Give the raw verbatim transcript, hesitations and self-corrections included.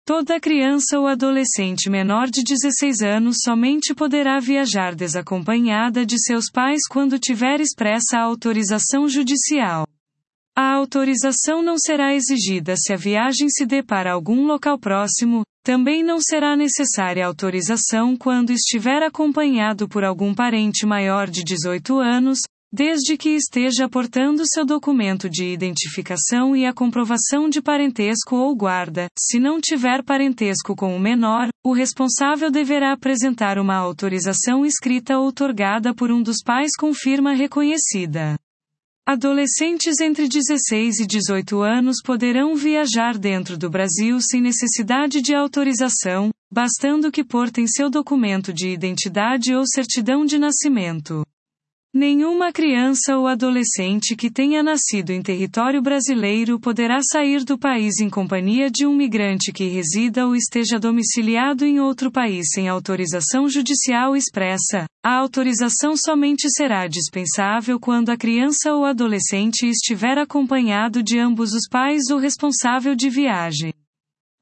Toda criança ou adolescente menor de dezesseis anos somente poderá viajar desacompanhada de seus pais quando tiver expressa autorização judicial. A autorização não será exigida se a viagem se dê para algum local próximo, também não será necessária autorização quando estiver acompanhado por algum parente maior de dezoito anos, desde que esteja portando seu documento de identificação e a comprovação de parentesco ou guarda. Se não tiver parentesco com o menor, o responsável deverá apresentar uma autorização escrita outorgada por um dos pais com firma reconhecida. Adolescentes entre dezesseis e dezoito anos poderão viajar dentro do Brasil sem necessidade de autorização, bastando que portem seu documento de identidade ou certidão de nascimento. Nenhuma criança ou adolescente que tenha nascido em território brasileiro poderá sair do país em companhia de um migrante que resida ou esteja domiciliado em outro país sem autorização judicial expressa. A autorização somente será dispensável quando a criança ou adolescente estiver acompanhado de ambos os pais ou responsável de viagem.